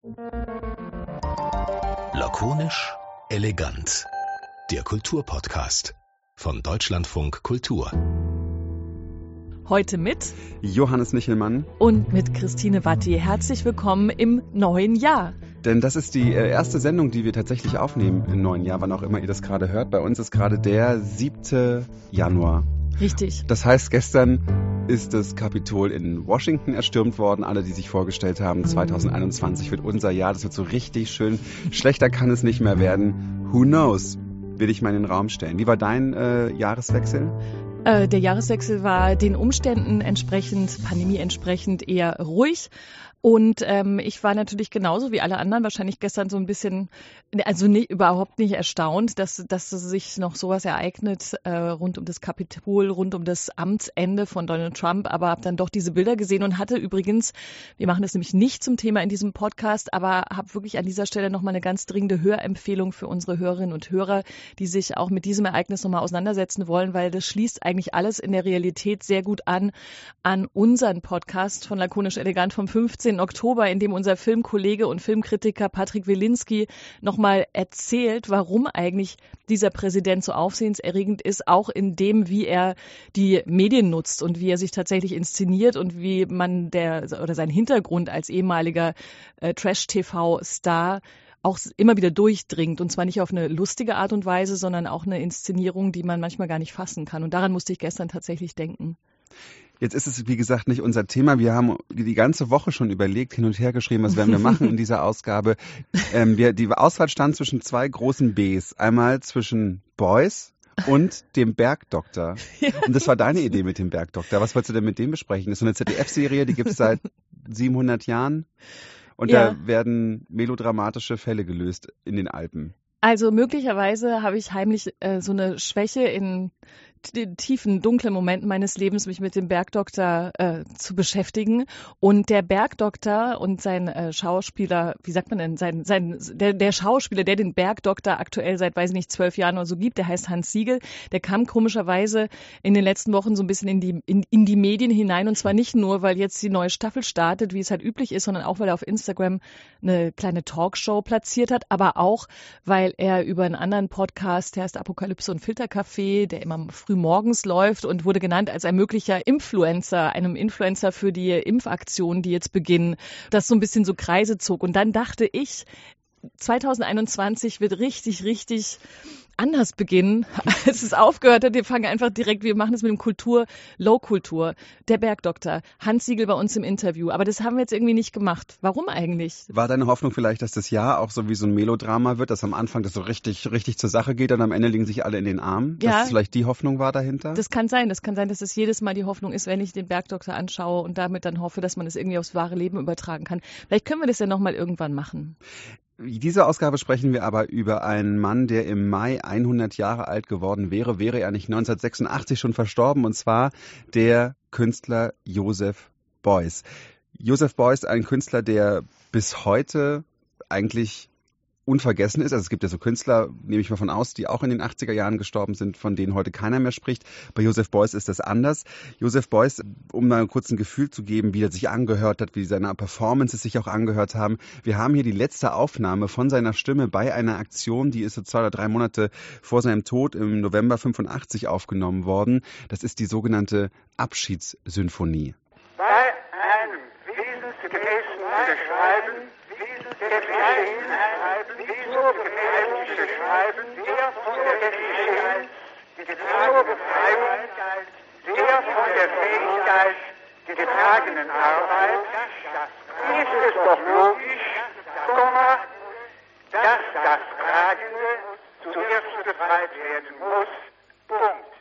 Lakonisch, elegant. Der Kulturpodcast von Deutschlandfunk Kultur. Heute mit Johannes Michelmann und mit Christine Watti. Herzlich willkommen im neuen Jahr. Denn das ist die erste Sendung, die wir tatsächlich aufnehmen im neuen Jahr, wann auch immer ihr das gerade hört. Bei uns ist gerade der 7. Januar. Richtig. Das heißt, gestern ist das Kapitol in Washington erstürmt worden. Alle, die sich vorgestellt haben, 2021 wird unser Jahr. Das wird so richtig schön. Schlechter kann es nicht mehr werden. Who knows? Will ich mal in den Raum stellen. Wie war dein Jahreswechsel? Der Jahreswechsel war den Umständen entsprechend, Pandemie entsprechend eher ruhig. Und ich war natürlich genauso wie alle anderen wahrscheinlich gestern so ein bisschen, also überhaupt nicht erstaunt, dass sich noch sowas ereignet rund um das Kapitol, rund um das Amtsende von Donald Trump. Aber habe dann doch diese Bilder gesehen und hatte übrigens, wir machen das nämlich nicht zum Thema in diesem Podcast, aber habe wirklich an dieser Stelle nochmal eine ganz dringende Hörempfehlung für unsere Hörerinnen und Hörer, die sich auch mit diesem Ereignis nochmal auseinandersetzen wollen, weil das schließt eigentlich alles in der Realität sehr gut an unseren Podcast von Lakonisch Elegant vom 15. Oktober, in dem unser Filmkollege und Filmkritiker Patrick Wilinski nochmal erzählt, warum eigentlich dieser Präsident so aufsehenserregend ist, auch in dem, wie er die Medien nutzt und wie er sich tatsächlich inszeniert und wie man sein Hintergrund als ehemaliger Trash-TV-Star auch immer wieder durchdringt. Und zwar nicht auf eine lustige Art und Weise, sondern auch eine Inszenierung, die man manchmal gar nicht fassen kann. Und daran musste ich gestern tatsächlich denken. Jetzt ist es, wie gesagt, nicht unser Thema. Wir haben die ganze Woche schon überlegt, hin und her geschrieben, was werden wir machen in dieser Ausgabe. Die Auswahl stand zwischen zwei großen Bs. Einmal zwischen Boys und dem Bergdoktor. Und das war deine Idee mit dem Bergdoktor. Was wolltest du denn mit dem besprechen? Das ist so eine ZDF-Serie, die gibt es seit 700 Jahren. Und da werden melodramatische Fälle gelöst in den Alpen. Also möglicherweise habe ich heimlich so eine Schwäche in den tiefen, dunklen Momenten meines Lebens, mich mit dem Bergdoktor zu beschäftigen. Und der Bergdoktor und sein Schauspieler, wie sagt man denn, der Schauspieler, der den Bergdoktor aktuell seit, weiß ich nicht, 12 Jahren oder so gibt, der heißt Hans Siegel, der kam komischerweise in den letzten Wochen so ein bisschen in die Medien hinein. Und zwar nicht nur, weil jetzt die neue Staffel startet, wie es halt üblich ist, sondern auch, weil er auf Instagram eine kleine Talkshow platziert hat, aber auch, weil er über einen anderen Podcast, der heißt Apokalypse und Filterkaffee, der immer früh morgens läuft und wurde genannt als ein möglicher Influencer, einem Influencer für die Impfaktionen, die jetzt beginnen, das so ein bisschen so Kreise zog. Und dann dachte ich, 2021 wird richtig, richtig anders beginnen, als es aufgehört hat. Wir fangen einfach direkt, wir machen das mit dem Low-Kultur. Der Bergdoktor, Hans Siegel bei uns im Interview. Aber das haben wir jetzt irgendwie nicht gemacht. Warum eigentlich? War deine Hoffnung vielleicht, dass das Jahr auch so wie so ein Melodrama wird, dass am Anfang das so richtig zur Sache geht und am Ende liegen sich alle in den Armen? Ja. Dass es vielleicht die Hoffnung war dahinter? Das kann sein, dass es jedes Mal die Hoffnung ist, wenn ich den Bergdoktor anschaue und damit dann hoffe, dass man es irgendwie aufs wahre Leben übertragen kann. Vielleicht können wir das ja nochmal irgendwann machen. In dieser Ausgabe sprechen wir aber über einen Mann, der im Mai 100 Jahre alt geworden wäre. Wäre er nicht 1986 schon verstorben? Und zwar der Künstler Joseph Beuys. Joseph Beuys, ein Künstler, der bis heute eigentlich unvergessen ist. Also es gibt ja so Künstler, nehme ich mal von aus, die auch in den 80er Jahren gestorben sind, von denen heute keiner mehr spricht. Bei Joseph Beuys ist das anders. Joseph Beuys, um mal kurz ein Gefühl zu geben, wie er sich angehört hat, wie seine Performances sich auch angehört haben. Wir haben hier die letzte Aufnahme von seiner Stimme bei einer Aktion, die ist so 2 oder 3 Monate vor seinem Tod im November 85 aufgenommen worden. Das ist die sogenannte Abschiedssymphonie. Bei einem wesensgemäßen Beschreiben der von der Fähigkeit, getragenen Arbeit, ist es doch logisch, dass das Tragende zuerst befreit werden muss. Punkt.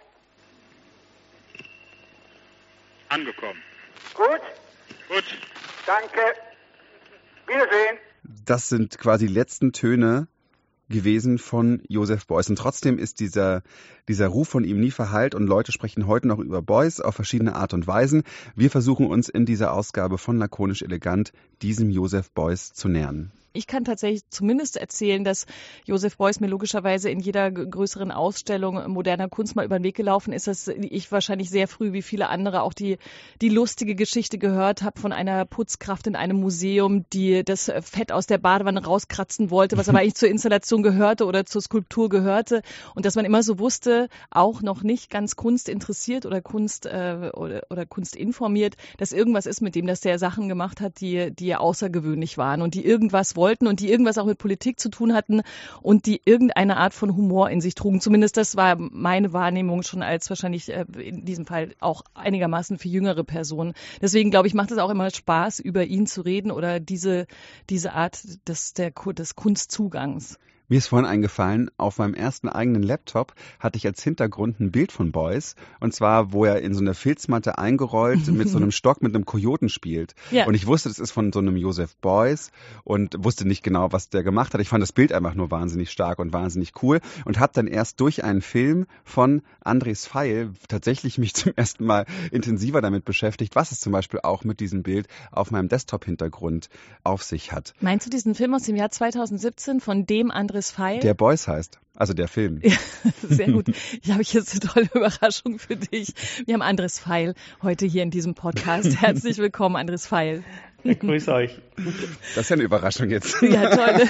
Angekommen. Gut? Gut. Danke. Wiedersehen. Das sind quasi die letzten Töne gewesen von Joseph Beuys. Und trotzdem ist dieser Ruf von ihm nie verhallt und Leute sprechen heute noch über Beuys auf verschiedene Art und Weisen. Wir versuchen uns in dieser Ausgabe von Lakonisch Elegant diesem Joseph Beuys zu nähern. Ich kann tatsächlich zumindest erzählen, dass Joseph Beuys mir logischerweise in jeder größeren Ausstellung moderner Kunst mal über den Weg gelaufen ist, dass ich wahrscheinlich sehr früh wie viele andere auch die lustige Geschichte gehört habe von einer Putzkraft in einem Museum, die das Fett aus der Badewanne rauskratzen wollte, was aber eigentlich zur Installation gehörte oder zur Skulptur gehörte, und dass man immer so wusste, auch noch nicht ganz Kunst interessiert oder Kunst oder Kunst informiert, dass irgendwas ist mit dem, dass der Sachen gemacht hat, die außergewöhnlich waren und die irgendwas wollten und die irgendwas auch mit Politik zu tun hatten und die irgendeine Art von Humor in sich trugen. Zumindest das war meine Wahrnehmung schon als wahrscheinlich in diesem Fall auch einigermaßen für jüngere Personen. Deswegen glaube ich, macht es auch immer Spaß, über ihn zu reden oder diese Art des Kunstzugangs. Mir ist vorhin eingefallen, auf meinem ersten eigenen Laptop hatte ich als Hintergrund ein Bild von Beuys. Und zwar, wo er in so einer Filzmatte eingerollt mit so einem Stock mit einem Kojoten spielt. Ja. Und ich wusste, das ist von so einem Joseph Beuys und wusste nicht genau, was der gemacht hat. Ich fand das Bild einfach nur wahnsinnig stark und wahnsinnig cool und habe dann erst durch einen Film von Andres Pfeil tatsächlich mich zum ersten Mal intensiver damit beschäftigt, was es zum Beispiel auch mit diesem Bild auf meinem Desktop-Hintergrund auf sich hat. Meinst du diesen Film aus dem Jahr 2017 von dem Andres Pfeil? Der Beuys heißt, also der Film. Ja, sehr gut. Ich habe jetzt eine tolle Überraschung für dich. Wir haben Andres Pfeil heute hier in diesem Podcast. Herzlich willkommen, Andres Pfeil. Grüß euch. Das ist ja eine Überraschung jetzt. Ja, toll.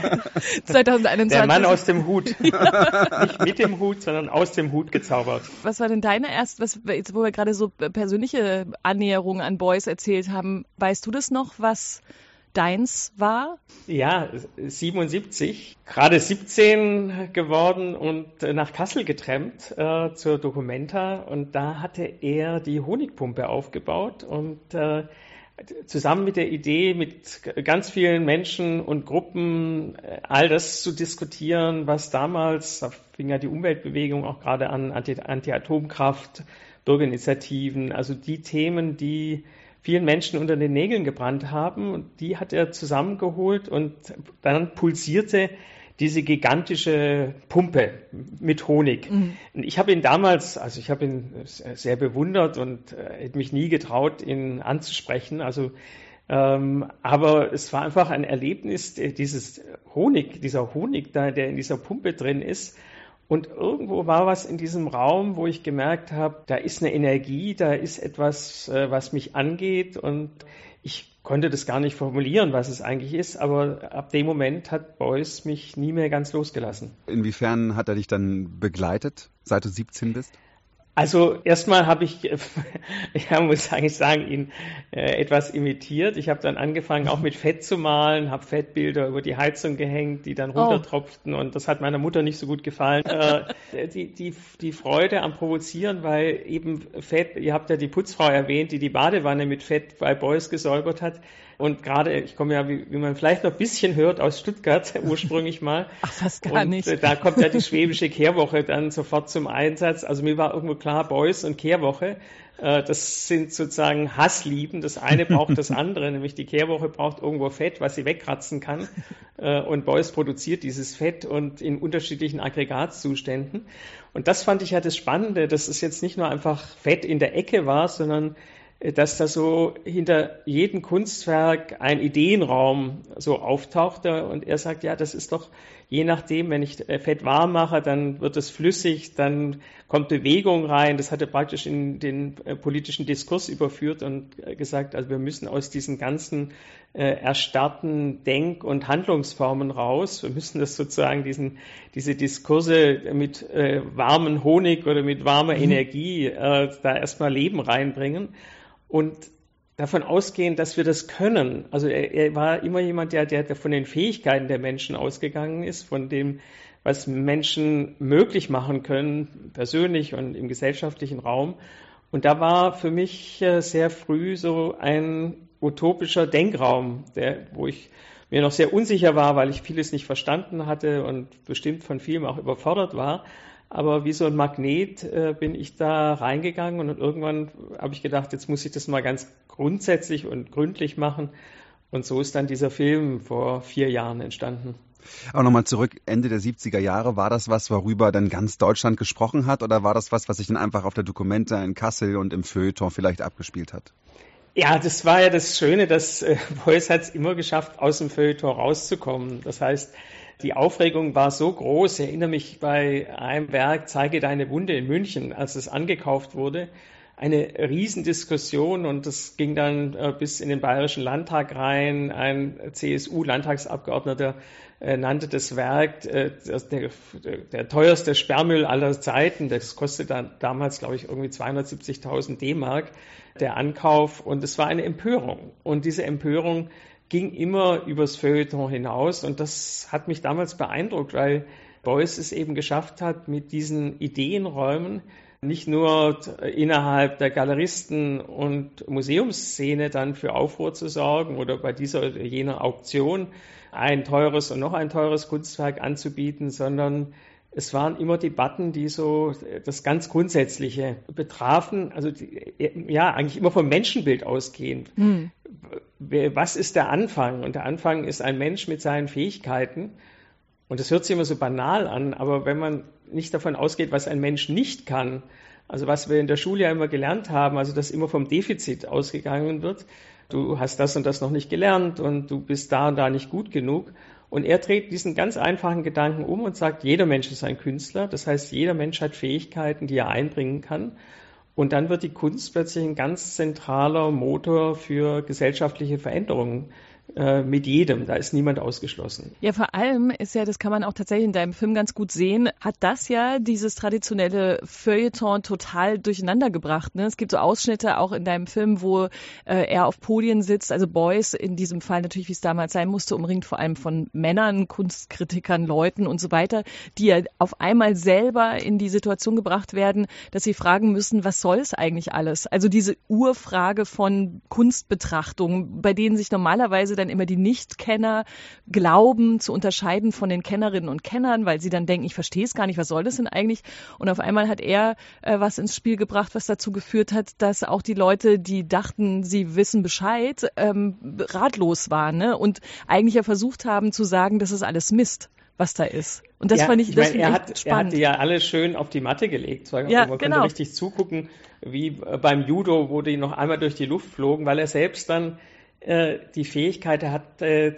2021. Der Mann aus dem Hut. Nicht mit dem Hut, sondern aus dem Hut gezaubert. Was war denn deine jetzt, wo wir gerade so persönliche Annäherungen an Beuys erzählt haben, weißt du das noch, was deins war? Ja, 77, gerade 17 geworden und nach Kassel getrennt zur Documenta, und da hatte er die Honigpumpe aufgebaut und zusammen mit der Idee, mit ganz vielen Menschen und Gruppen all das zu diskutieren, was damals, da fing ja die Umweltbewegung auch gerade an, Anti-Atomkraft, Bürgerinitiativen, also die Themen, die vielen Menschen unter den Nägeln gebrannt haben, und die hat er zusammengeholt, und dann pulsierte diese gigantische Pumpe mit Honig. Mhm. Ich habe ihn damals, ich habe ihn sehr bewundert und hätte mich nie getraut, ihn anzusprechen. Aber es war einfach ein Erlebnis, dieser Honig, der in dieser Pumpe drin ist. Und irgendwo war was in diesem Raum, wo ich gemerkt habe, da ist eine Energie, da ist etwas, was mich angeht, und ich konnte das gar nicht formulieren, was es eigentlich ist, aber ab dem Moment hat Beuys mich nie mehr ganz losgelassen. Inwiefern hat er dich dann begleitet, seit du 17 bist? Also erstmal habe ich, muss eigentlich sagen, ihn etwas imitiert. Ich habe dann angefangen, auch mit Fett zu malen, habe Fettbilder über die Heizung gehängt, die dann runtertropften, und das hat meiner Mutter nicht so gut gefallen. Die Freude am Provozieren, weil eben Fett, ihr habt ja die Putzfrau erwähnt, die Badewanne mit Fett bei Beuys gesäubert hat. Und gerade, ich komme ja, wie man vielleicht noch ein bisschen hört, aus Stuttgart ursprünglich mal. Ach, fast gar nicht. Da kommt ja die schwäbische Kehrwoche dann sofort zum Einsatz. Also mir war irgendwo klar, Beuys und Kehrwoche, das sind sozusagen Hasslieben. Das eine braucht das andere, nämlich die Kehrwoche braucht irgendwo Fett, was sie wegkratzen kann. Und Beuys produziert dieses Fett und in unterschiedlichen Aggregatzuständen. Und das fand ich ja das Spannende, dass es jetzt nicht nur einfach Fett in der Ecke war, sondern dass da so hinter jedem Kunstwerk ein Ideenraum so auftauchte, und er sagt, ja, das ist doch, je nachdem, wenn ich Fett warm mache, dann wird es flüssig, dann kommt Bewegung rein. Das hat er praktisch in den politischen Diskurs überführt und gesagt, also wir müssen aus diesen ganzen erstarrten Denk- und Handlungsformen raus. Wir müssen das sozusagen diese Diskurse mit warmen Honig oder mit warmer Energie da erstmal Leben reinbringen. Und davon ausgehen, dass wir das können. Also er war immer jemand, der von den Fähigkeiten der Menschen ausgegangen ist, von dem, was Menschen möglich machen können, persönlich und im gesellschaftlichen Raum. Und da war für mich sehr früh so ein utopischer Denkraum, wo ich mir noch sehr unsicher war, weil ich vieles nicht verstanden hatte und bestimmt von vielem auch überfordert war. Aber wie so ein Magnet bin ich da reingegangen, und irgendwann habe ich gedacht, jetzt muss ich das mal ganz grundsätzlich und gründlich machen. Und so ist dann dieser Film vor 4 Jahren entstanden. Aber nochmal zurück, Ende der 70er Jahre, war das was, worüber dann ganz Deutschland gesprochen hat, oder war das was sich dann einfach auf der Documenta in Kassel und im Feuilleton vielleicht abgespielt hat? Ja, das war ja das Schöne, dass Beuys hat es immer geschafft, aus dem Feuilleton rauszukommen. Das heißt, die Aufregung war so groß. Ich erinnere mich bei einem Werk, Zeige deine Wunde in München, als es angekauft wurde, eine Riesendiskussion und das ging dann bis in den Bayerischen Landtag rein. Ein CSU-Landtagsabgeordneter nannte das Werk der teuerste Sperrmüll aller Zeiten. Das kostete damals, glaube ich, irgendwie 270.000 D-Mark, der Ankauf. Und es war eine Empörung. Und diese Empörung ging immer übers Feuilleton hinaus. Und das hat mich damals beeindruckt, weil Beuys es eben geschafft hat, mit diesen Ideenräumen nicht nur innerhalb der Galeristen- und Museumsszene dann für Aufruhr zu sorgen oder bei dieser oder jener Auktion ein teures und noch ein teures Kunstwerk anzubieten, sondern es waren immer Debatten, die so das ganz Grundsätzliche betrafen, also eigentlich immer vom Menschenbild ausgehend. Was ist der Anfang? Und der Anfang ist ein Mensch mit seinen Fähigkeiten. Und das hört sich immer so banal an, aber wenn man nicht davon ausgeht, was ein Mensch nicht kann, also was wir in der Schule ja immer gelernt haben, also dass immer vom Defizit ausgegangen wird, du hast das und das noch nicht gelernt und du bist da und da nicht gut genug. Und er dreht diesen ganz einfachen Gedanken um und sagt, jeder Mensch ist ein Künstler, das heißt, jeder Mensch hat Fähigkeiten, die er einbringen kann. Und dann wird die Kunst plötzlich ein ganz zentraler Motor für gesellschaftliche Veränderungen mit jedem, da ist niemand ausgeschlossen. Ja, vor allem ist ja, das kann man auch tatsächlich in deinem Film ganz gut sehen, hat das ja dieses traditionelle Feuilleton total durcheinander gebracht. Ne? Es gibt so Ausschnitte auch in deinem Film, wo er auf Podien sitzt, also Beuys in diesem Fall natürlich, wie es damals sein musste, umringt vor allem von Männern, Kunstkritikern, Leuten und so weiter, die ja auf einmal selber in die Situation gebracht werden, dass sie fragen müssen, was soll es eigentlich alles? Also diese Urfrage von Kunstbetrachtung, bei denen sich normalerweise dann immer die Nichtkenner glauben zu unterscheiden von den Kennerinnen und Kennern, weil sie dann denken, ich verstehe es gar nicht, was soll das denn eigentlich? Und auf einmal hat er was ins Spiel gebracht, was dazu geführt hat, dass auch die Leute, die dachten, sie wissen Bescheid, ratlos waren, ne? Und eigentlich ja versucht haben zu sagen, das ist alles Mist, was da ist. Und das fand ich spannend. Er hat die ja alle schön auf die Matte gelegt. Man konnte richtig zugucken, wie beim Judo, wo die noch einmal durch die Luft flogen, weil er selbst dann die Fähigkeit hat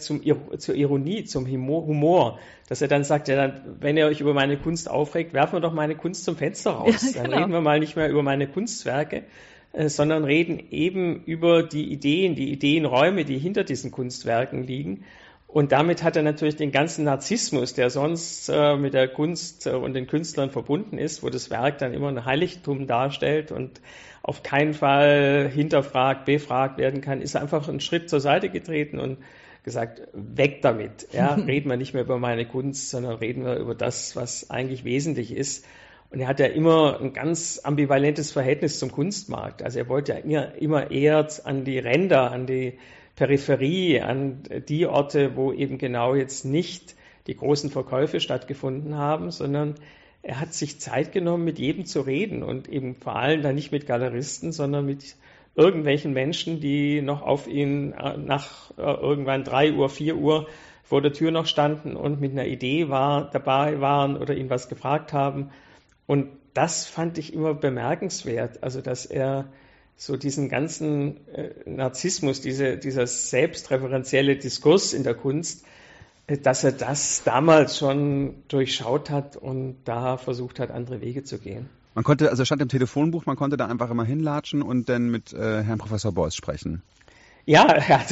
zur Ironie, zum Humor, dass er dann sagt, ja, dann, wenn ihr euch über meine Kunst aufregt, werfen wir doch meine Kunst zum Fenster raus. Ja, genau. Dann reden wir mal nicht mehr über meine Kunstwerke, sondern reden eben über die Ideenräume, die hinter diesen Kunstwerken liegen. Und damit hat er natürlich den ganzen Narzissmus, der sonst mit der Kunst und den Künstlern verbunden ist, wo das Werk dann immer ein Heiligtum darstellt und auf keinen Fall hinterfragt, befragt werden kann, ist einfach einen Schritt zur Seite getreten und gesagt, weg damit. Ja, reden wir nicht mehr über meine Kunst, sondern reden wir über das, was eigentlich wesentlich ist. Und er hat ja immer ein ganz ambivalentes Verhältnis zum Kunstmarkt. Also er wollte ja immer eher an die Ränder, an die Peripherie, an die Orte, wo eben genau jetzt nicht die großen Verkäufe stattgefunden haben, sondern er hat sich Zeit genommen, mit jedem zu reden und eben vor allem dann nicht mit Galeristen, sondern mit irgendwelchen Menschen, die noch auf ihn nach irgendwann 3 Uhr, 4 Uhr vor der Tür noch standen und mit einer Idee dabei waren oder ihn was gefragt haben. Und das fand ich immer bemerkenswert, also dass er so diesen ganzen Narzissmus, dieser selbstreferenzielle Diskurs in der Kunst, dass er das damals schon durchschaut hat und da versucht hat, andere Wege zu gehen. Man konnte, also stand im Telefonbuch, man konnte da einfach immer hinlatschen und dann mit Herrn Professor Beuys sprechen. Ja,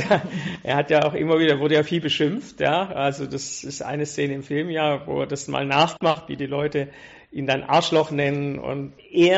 er hat ja auch immer wieder, wurde ja viel beschimpft, ja. Also das ist eine Szene im Film ja, wo er das mal nachmacht, wie die Leute ihn dann Arschloch nennen und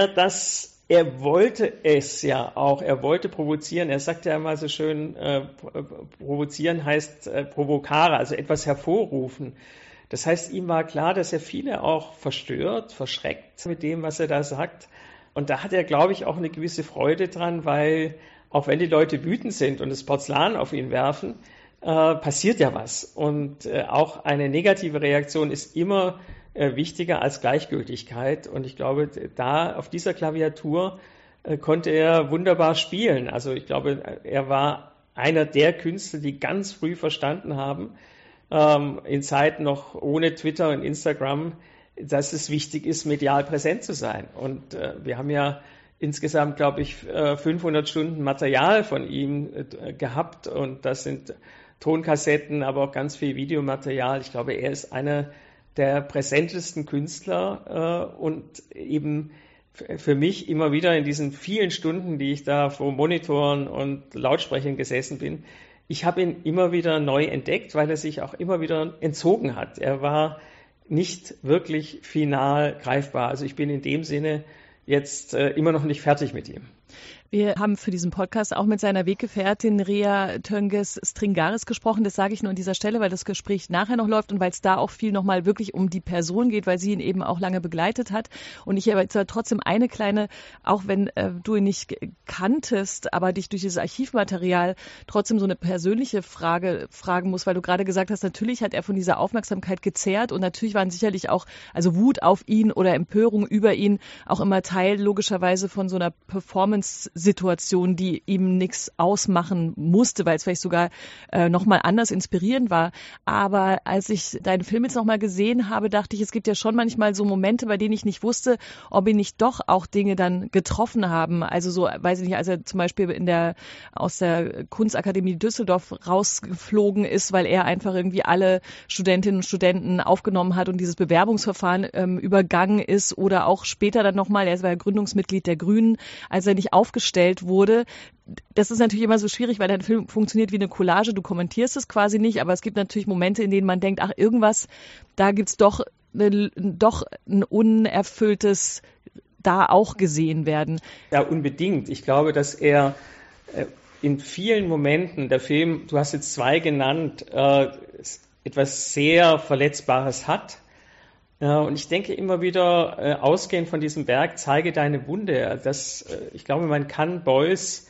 er wollte es ja auch, er wollte provozieren. Er sagt ja immer so schön, provozieren heißt provocare, also etwas hervorrufen. Das heißt, ihm war klar, dass er viele auch verstört, verschreckt mit dem, was er da sagt. Und da hat er, glaube ich, auch eine gewisse Freude dran, weil auch wenn die Leute wütend sind und das Porzellan auf ihn werfen, passiert ja was. Und auch eine negative Reaktion ist immer wichtiger als Gleichgültigkeit. Und ich glaube, da auf dieser Klaviatur konnte er wunderbar spielen. Also ich glaube, er war einer der Künstler, die ganz früh verstanden haben, in Zeiten noch ohne Twitter und Instagram, dass es wichtig ist, medial präsent zu sein. Und wir haben ja insgesamt, glaube ich, 500 Stunden Material von ihm gehabt und das sind Tonkassetten, aber auch ganz viel Videomaterial. Ich glaube, er ist einer der präsentesten Künstler und eben für mich immer wieder in diesen vielen Stunden, die ich da vor Monitoren und Lautsprechern gesessen bin, ich habe ihn immer wieder neu entdeckt, weil er sich auch immer wieder entzogen hat. Er war nicht wirklich final greifbar. Also ich bin in dem Sinne jetzt immer noch nicht fertig mit ihm. Wir haben für diesen Podcast auch mit seiner Weggefährtin Rea Tönges-Stringaris gesprochen. Das sage ich nur an dieser Stelle, weil das Gespräch nachher noch läuft und weil es da auch viel nochmal wirklich um die Person geht, weil sie ihn eben auch lange begleitet hat. Und ich aber jetzt trotzdem eine kleine, auch wenn du ihn nicht kanntest, aber dich durch dieses Archivmaterial trotzdem so eine persönliche Frage fragen muss, weil du gerade gesagt hast, natürlich hat er von dieser Aufmerksamkeit gezehrt und natürlich waren sicherlich auch, also Wut auf ihn oder Empörung über ihn auch immer Teil logischerweise von so einer Performance-Situation, die ihm nichts ausmachen musste, weil es vielleicht sogar nochmal anders inspirierend war. Aber als ich deinen Film jetzt nochmal gesehen habe, dachte ich, es gibt ja schon manchmal so Momente, bei denen ich nicht wusste, ob ihn nicht doch auch Dinge dann getroffen haben. Also so, weiß ich nicht, als er zum Beispiel aus der Kunstakademie Düsseldorf rausgeflogen ist, weil er einfach irgendwie alle Studentinnen und Studenten aufgenommen hat und dieses Bewerbungsverfahren übergangen ist oder auch später dann nochmal, er war ja Gründungsmitglied der Grünen, als er nicht aufgestellt wurde. Das ist natürlich immer so schwierig, weil dein Film funktioniert wie eine Collage. Du kommentierst es quasi nicht, aber es gibt natürlich Momente, in denen man denkt, ach, irgendwas, da gibt's doch ein unerfülltes, da auch gesehen werden. Ja, unbedingt. Ich glaube, dass er in vielen Momenten, der Film, du hast jetzt 2 genannt, etwas sehr Verletzbares hat. Und ich denke immer wieder, ausgehend von diesem Werk, zeige deine Wunde. Ich glaube, man kann Beuys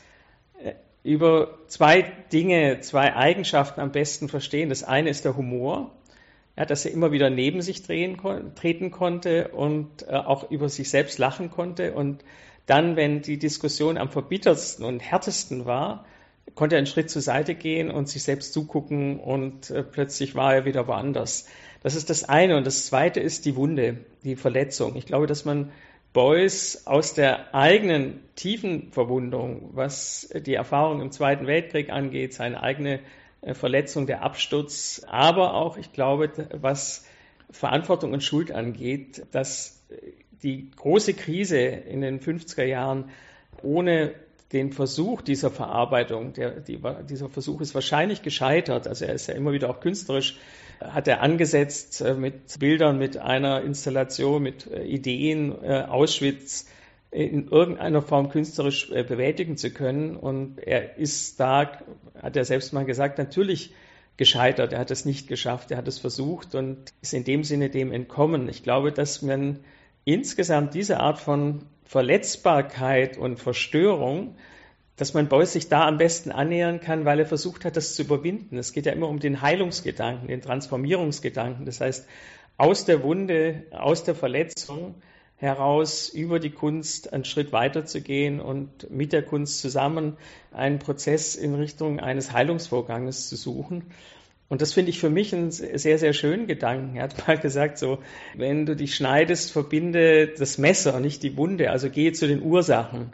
über 2 Eigenschaften am besten verstehen. Das eine ist der Humor, ja, dass er immer wieder neben sich treten konnte und auch über sich selbst lachen konnte. Und dann, wenn die Diskussion am verbittertsten und härtesten war, konnte er einen Schritt zur Seite gehen und sich selbst zugucken und plötzlich war er wieder woanders. Das ist das eine. Und das zweite ist die Wunde, die Verletzung. Ich glaube, dass man Beuys aus der eigenen tiefen Verwundung, was die Erfahrung im Zweiten Weltkrieg angeht, seine eigene Verletzung, der Absturz, aber auch, ich glaube, was Verantwortung und Schuld angeht, dass die große Krise in den 50er Jahren ohne den Versuch dieser Verarbeitung, dieser Versuch ist wahrscheinlich gescheitert, also er ist ja immer wieder auch künstlerisch, hat er angesetzt mit Bildern, mit einer Installation, mit Ideen, Auschwitz in irgendeiner Form künstlerisch bewältigen zu können. Und er ist da, hat er selbst mal gesagt, natürlich gescheitert. Er hat es nicht geschafft, er hat es versucht und ist in dem Sinne dem entkommen. Ich glaube, dass man insgesamt diese Art von Verletzbarkeit und Verstörung, dass man Beuys sich da am besten annähern kann, weil er versucht hat, das zu überwinden. Es geht ja immer um den Heilungsgedanken, den Transformierungsgedanken. Das heißt, aus der Wunde, aus der Verletzung heraus über die Kunst einen Schritt weiter zu gehen und mit der Kunst zusammen einen Prozess in Richtung eines Heilungsvorganges zu suchen. Und das finde ich für mich einen sehr, sehr schönen Gedanken. Er hat mal gesagt, so, wenn du dich schneidest, verbinde das Messer, nicht die Wunde. Also gehe zu den Ursachen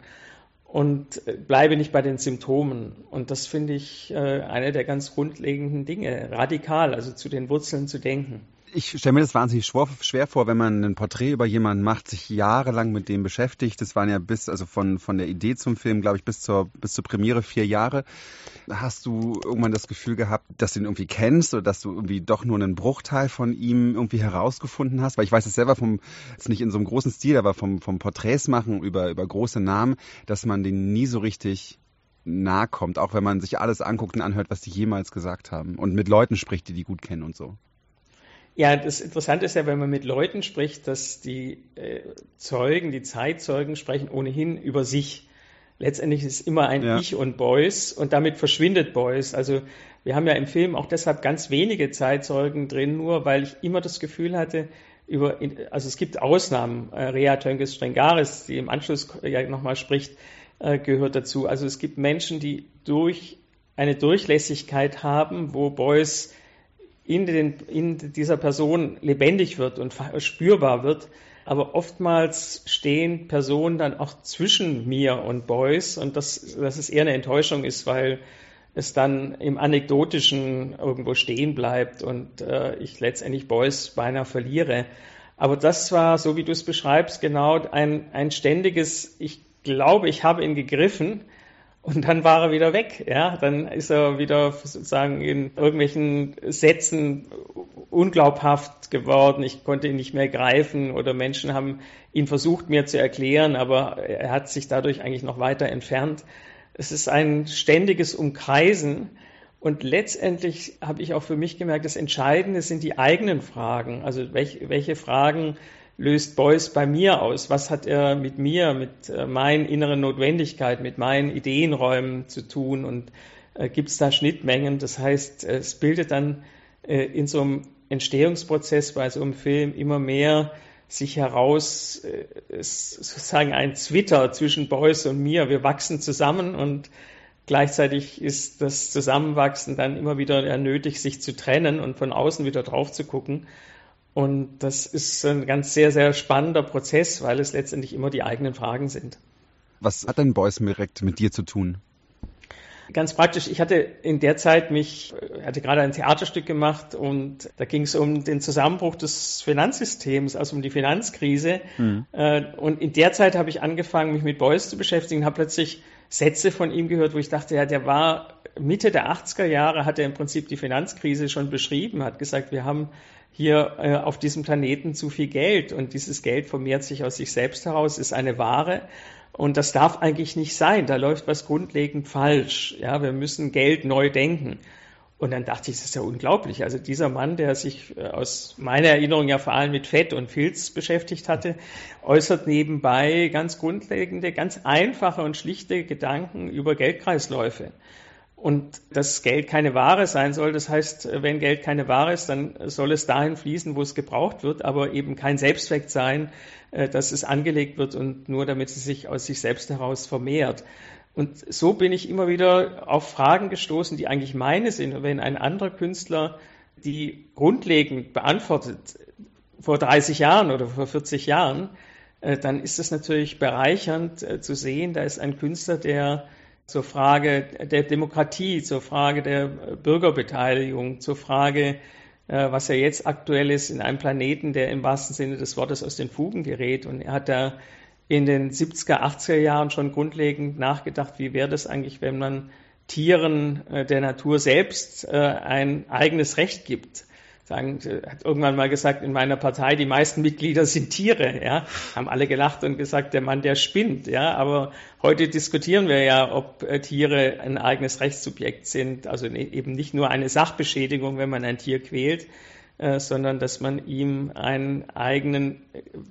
und bleibe nicht bei den Symptomen. Und das finde ich eine der ganz grundlegenden Dinge, radikal, also zu den Wurzeln zu denken. Ich stelle mir das wahnsinnig schwer vor, wenn man ein Porträt über jemanden macht, sich jahrelang mit dem beschäftigt. Das waren ja von der Idee zum Film, glaube ich, bis zur Premiere 4 Jahre. Hast du irgendwann das Gefühl gehabt, dass du ihn irgendwie kennst oder dass du irgendwie doch nur einen Bruchteil von ihm irgendwie herausgefunden hast? Weil ich weiß es selber jetzt nicht in so einem großen Stil, aber vom Porträts machen über große Namen, dass man denen nie so richtig nahe kommt, auch wenn man sich alles anguckt und anhört, was die jemals gesagt haben und mit Leuten spricht, die gut kennen und so. Ja, das Interessante ist ja, wenn man mit Leuten spricht, dass die Zeitzeugen sprechen ohnehin über sich. Letztendlich ist es immer ein Ich und Beuys und damit verschwindet Beuys. Also wir haben ja im Film auch deshalb ganz wenige Zeitzeugen drin, nur weil ich immer das Gefühl hatte, also es gibt Ausnahmen, Rea Tönges-Stringaris, die im Anschluss ja nochmal spricht, gehört dazu. Also es gibt Menschen, die durch eine Durchlässigkeit haben, wo Beuys in dieser Person lebendig wird und spürbar wird. Aber oftmals stehen Personen dann auch zwischen mir und Beuys und dass es eher eine Enttäuschung ist, weil es dann im Anekdotischen irgendwo stehen bleibt und ich letztendlich Beuys beinahe verliere. Aber das war, so wie du es beschreibst, genau ein ständiges, ich glaube, ich habe ihn gegriffen und dann war er wieder weg. Ja? Dann ist er wieder sozusagen in irgendwelchen Sätzen unglaubhaft geworden. Ich konnte ihn nicht mehr greifen oder Menschen haben ihn versucht, mir zu erklären, aber er hat sich dadurch eigentlich noch weiter entfernt. Es ist ein ständiges Umkreisen und letztendlich habe ich auch für mich gemerkt, das Entscheidende sind die eigenen Fragen. Also welche Fragen löst Beuys bei mir aus? Was hat er mit mir, mit meinen inneren Notwendigkeiten, mit meinen Ideenräumen zu tun? Und gibt es da Schnittmengen? Das heißt, es bildet dann in so einem Entstehungsprozess bei so einem Film immer mehr sich heraus, ist sozusagen ein Zwitter zwischen Beuys und mir. Wir wachsen zusammen und gleichzeitig ist das Zusammenwachsen dann immer wieder nötig, sich zu trennen und von außen wieder drauf zu gucken. Und das ist ein ganz sehr, sehr spannender Prozess, weil es letztendlich immer die eigenen Fragen sind. Was hat denn Beuys direkt mit dir zu tun? Ganz praktisch, ich hatte in der Zeit hatte gerade ein Theaterstück gemacht und da ging es um den Zusammenbruch des Finanzsystems, also um die Finanzkrise. Und in der Zeit habe ich angefangen, mich mit Beuys zu beschäftigen, habe plötzlich Sätze von ihm gehört, wo ich dachte, ja, der war Mitte der 80er Jahre, hat er im Prinzip die Finanzkrise schon beschrieben, hat gesagt, wir haben hier auf diesem Planeten zu viel Geld und dieses Geld vermehrt sich aus sich selbst heraus, ist eine Ware. Und das darf eigentlich nicht sein. Da läuft was grundlegend falsch. Ja, wir müssen Geld neu denken. Und dann dachte ich, das ist ja unglaublich. Also dieser Mann, der sich aus meiner Erinnerung ja vor allem mit Fett und Filz beschäftigt hatte, äußert nebenbei ganz grundlegende, ganz einfache und schlichte Gedanken über Geldkreisläufe. Und dass Geld keine Ware sein soll, das heißt, wenn Geld keine Ware ist, dann soll es dahin fließen, wo es gebraucht wird, aber eben kein Selbstzweck sein, dass es angelegt wird und nur damit es sich aus sich selbst heraus vermehrt. Und so bin ich immer wieder auf Fragen gestoßen, die eigentlich meine sind. Und wenn ein anderer Künstler die grundlegend beantwortet, vor 30 Jahren oder vor 40 Jahren, dann ist es natürlich bereichernd zu sehen, da ist ein Künstler, der zur Frage der Demokratie, zur Frage der Bürgerbeteiligung, zur Frage, was ja jetzt aktuell ist, in einem Planeten, der im wahrsten Sinne des Wortes aus den Fugen gerät. Und er hat da in den 70er, 80er Jahren schon grundlegend nachgedacht, wie wäre das eigentlich, wenn man Tieren der Natur selbst ein eigenes Recht gibt. Hat irgendwann mal gesagt, in meiner Partei, die meisten Mitglieder sind Tiere, ja, haben alle gelacht und gesagt, der Mann, der spinnt, ja, aber heute diskutieren wir ja, ob Tiere ein eigenes Rechtssubjekt sind, also eben nicht nur eine Sachbeschädigung, wenn man ein Tier quält, sondern dass man ihm einen eigenen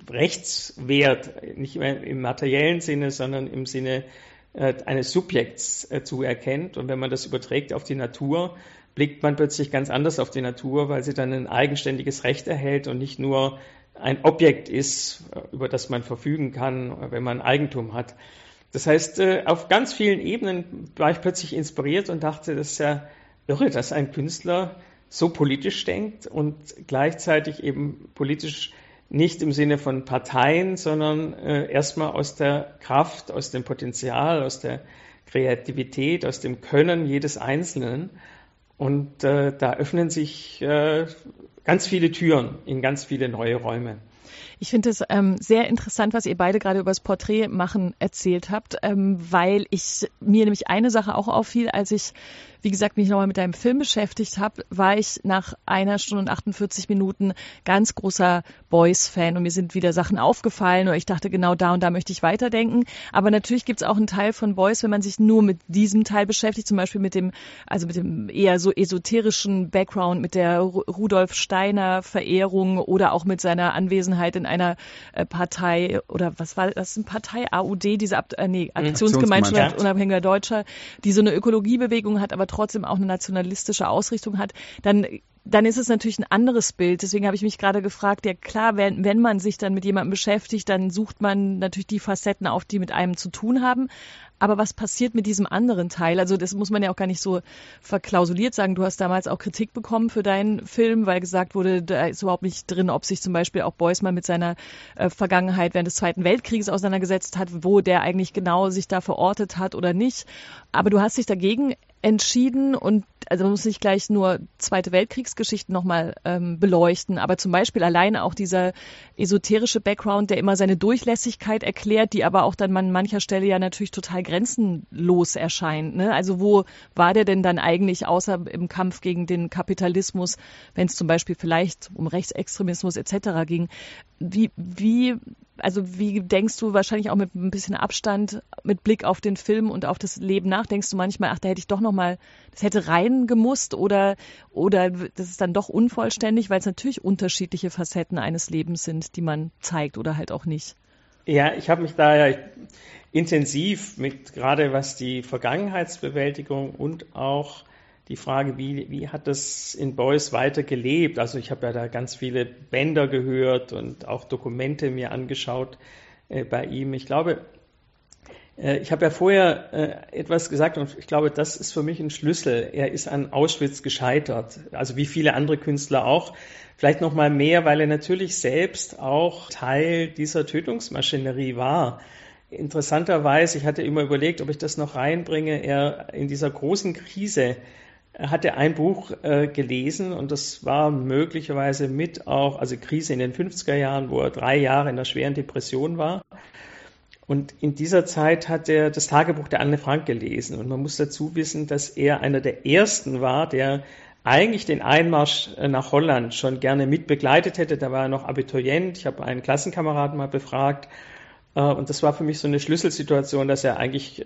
Rechtswert, nicht mehr im materiellen Sinne, sondern im Sinne eines Subjekts zuerkennt. Und wenn man das überträgt auf die Natur, blickt man plötzlich ganz anders auf die Natur, weil sie dann ein eigenständiges Recht erhält und nicht nur ein Objekt ist, über das man verfügen kann, wenn man Eigentum hat. Das heißt, auf ganz vielen Ebenen war ich plötzlich inspiriert und dachte, das ist ja irre, dass ein Künstler so politisch denkt und gleichzeitig eben politisch nicht im Sinne von Parteien, sondern erstmal aus der Kraft, aus dem Potenzial, aus der Kreativität, aus dem Können jedes Einzelnen. Und da öffnen sich ganz viele Türen in ganz viele neue Räume. Ich finde es sehr interessant, was ihr beide gerade über das Porträt machen erzählt habt, weil mir nämlich eine Sache auch auffiel, als ich, wie gesagt, mich nochmal mit deinem Film beschäftigt habe, war ich nach 1 Stunde und 48 Minuten ganz großer Beuys-Fan und mir sind wieder Sachen aufgefallen oder ich dachte, genau da und da möchte ich weiterdenken. Aber natürlich gibt es auch einen Teil von Beuys, wenn man sich nur mit diesem Teil beschäftigt, zum Beispiel mit dem eher so esoterischen Background, mit der Rudolf Steiner Verehrung oder auch mit seiner Anwesenheit in einer Partei oder was war das, eine Partei, AUD, diese Aktionsgemeinschaft unabhängiger Deutscher, die so eine Ökologiebewegung hat, aber trotzdem auch eine nationalistische Ausrichtung hat, dann dann ist es natürlich ein anderes Bild. Deswegen habe ich mich gerade gefragt, ja klar, wenn man sich dann mit jemandem beschäftigt, dann sucht man natürlich die Facetten auf, die mit einem zu tun haben. Aber was passiert mit diesem anderen Teil? Also das muss man ja auch gar nicht so verklausuliert sagen. Du hast damals auch Kritik bekommen für deinen Film, weil gesagt wurde, da ist überhaupt nicht drin, ob sich zum Beispiel auch Beuys mal mit seiner Vergangenheit während des Zweiten Weltkrieges auseinandergesetzt hat, wo der eigentlich genau sich da verortet hat oder nicht. Aber du hast dich dagegen entschieden und also man muss nicht gleich nur Zweite Weltkriegsgeschichten nochmal beleuchten, aber zum Beispiel alleine auch dieser esoterische Background, der immer seine Durchlässigkeit erklärt, die aber auch dann an mancher Stelle ja natürlich total grenzenlos erscheint. Ne? Also wo war der denn dann eigentlich, außer im Kampf gegen den Kapitalismus, wenn es zum Beispiel vielleicht um Rechtsextremismus etc. ging? Wie denkst du, wahrscheinlich auch mit ein bisschen Abstand, mit Blick auf den Film und auf das Leben nach, denkst du manchmal, ach, da hätte ich doch nochmal, das hätte rein gemusst oder das ist dann doch unvollständig, weil es natürlich unterschiedliche Facetten eines Lebens sind, die man zeigt oder halt auch nicht. Ja, ich habe mich da ja intensiv mit, gerade was die Vergangenheitsbewältigung und auch die Frage, wie hat das in Beuys weiter gelebt? Also ich habe ja da ganz viele Bänder gehört und auch Dokumente mir angeschaut bei ihm. Ich glaube, ich habe ja vorher etwas gesagt und ich glaube, das ist für mich ein Schlüssel. Er ist an Auschwitz gescheitert, also wie viele andere Künstler auch. Vielleicht noch mal mehr, weil er natürlich selbst auch Teil dieser Tötungsmaschinerie war. Interessanterweise, ich hatte immer überlegt, ob ich das noch reinbringe, er in dieser großen Krise hatte ein Buch gelesen und das war möglicherweise mit auch, also Krise in den 50er Jahren, wo er 3 Jahre in einer schweren Depression war. Und in dieser Zeit hat er das Tagebuch der Anne Frank gelesen. Und man muss dazu wissen, dass er einer der Ersten war, der eigentlich den Einmarsch nach Holland schon gerne mitbegleitet hätte. Da war er noch Abiturient. Ich habe einen Klassenkameraden mal befragt. Und das war für mich so eine Schlüsselsituation, dass er eigentlich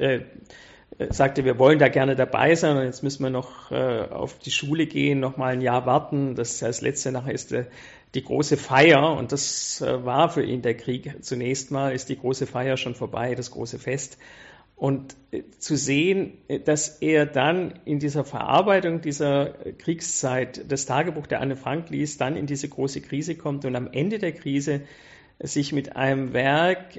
sagte, wir wollen da gerne dabei sein und jetzt müssen wir noch auf die Schule gehen, noch mal ein Jahr warten. Das letzte nachher ist die große Feier und das war für ihn der Krieg. Zunächst mal ist die große Feier schon vorbei, das große Fest. Und zu sehen, dass er dann in dieser Verarbeitung dieser Kriegszeit das Tagebuch der Anne Frank liest, dann in diese große Krise kommt und am Ende der Krise sich mit einem Werk,